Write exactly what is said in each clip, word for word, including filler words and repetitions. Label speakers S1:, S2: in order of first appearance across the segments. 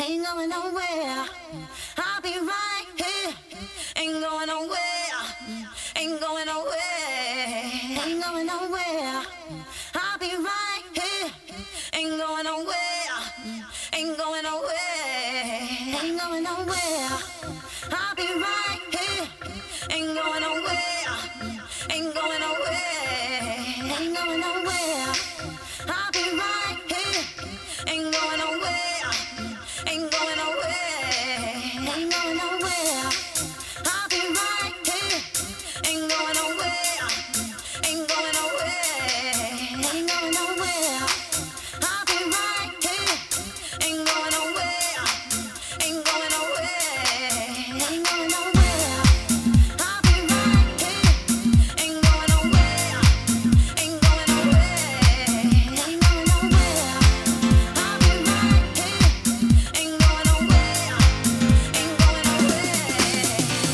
S1: Ain't going nowhere. I'll be right here. Ain't going nowhere. Ain't going nowhere. Ain't going nowhere. I'll be right here. Ain't going nowhere. Ain't going nowhere. Ain't going nowhere. I'll be right here. Ain't going nowhere. Ain't going nowhere. Ain't going nowhere. I'll be right here. Ain't going nowhere. Ain't going nowhere. Ain't going nowhere. I'll be right here. Ain't going nowhere. Ain't going nowhere. Ain't going nowhere. I'll be right here. Ain't going nowhere. Ain't going nowhere. Ain't going nowhere. I'll be right here. Ain't going nowhere. Ain't going nowhere. Ain't going nowhere. I'll be right here. Ain't going nowhere. Ain't going nowhere.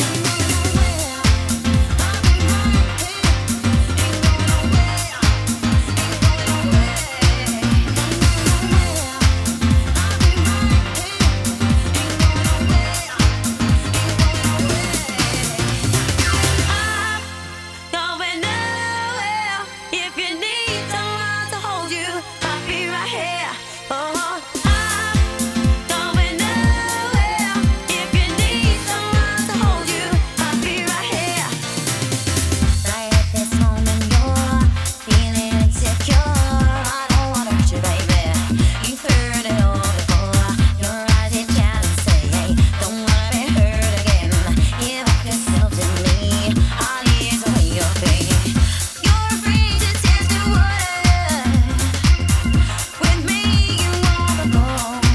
S1: Going nowhere. If you need someone to hold you, I'll be right here. Oh, I'm going nowhere. If you need someone to hold you, I'll be right here. Right at this moment, you're feeling insecure. I don't wanna hurt you, baby. You've heard it all before. Your eyes, you can't say, hey, don't wanna be hurt again. Give up yourself to me. I'll ease away your pain. You're afraid to test the water. With me, you wanna go.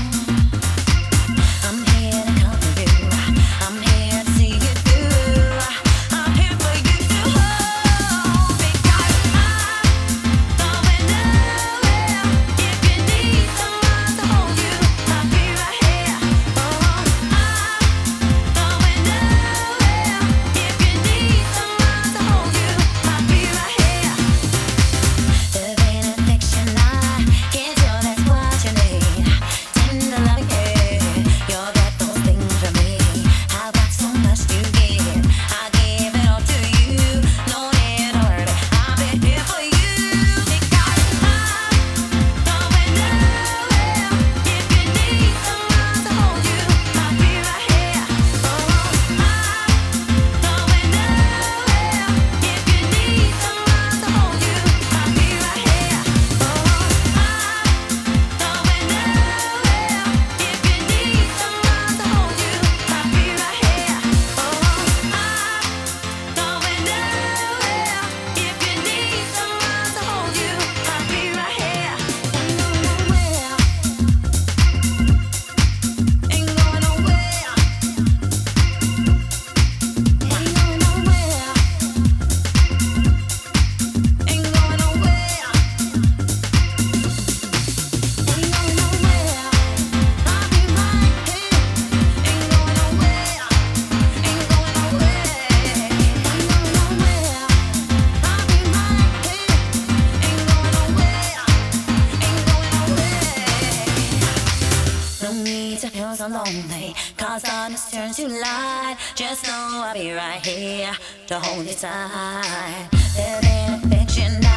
S1: I'm here to comfort you. I'm here to see you through. I'm here for you to hold. Because I'm going nowhere. If you need someone to hold you, I'll be right here. Oh, I'm going nowhere. If you need someone to hold you, I'll be right here. Love ain't a fiction, I can't tell that's what you need. Tender love, yeah, you'll get those things from me. I've got so much to give, I give it all to you. No need to worry, I'll be here for you. Because I'm going nowhere. If you need someone to hold you, I'll be right here. Oh, I'm going nowhere. If you need someone to hold you, I'll be right here. Oh, I'm going nowhere. If you need someone to hold you, I'll be right here. Oh, I'm going nowhere. If you need someone to hold you, I'll be right here. Ain't going nowhere. Ain't going nowhere. Ain't going nowhere. Ain't going nowhere. I'll be right here. Ain't going nowhere. Ain't going nowhere. Ain't going nowhere. I'll be right here. Ain't going nowhere. Ain't going nowhere. No need to feel so lonely, cause darkness turns to light. Just know I'll be right here to hold you tight. Living in fiction.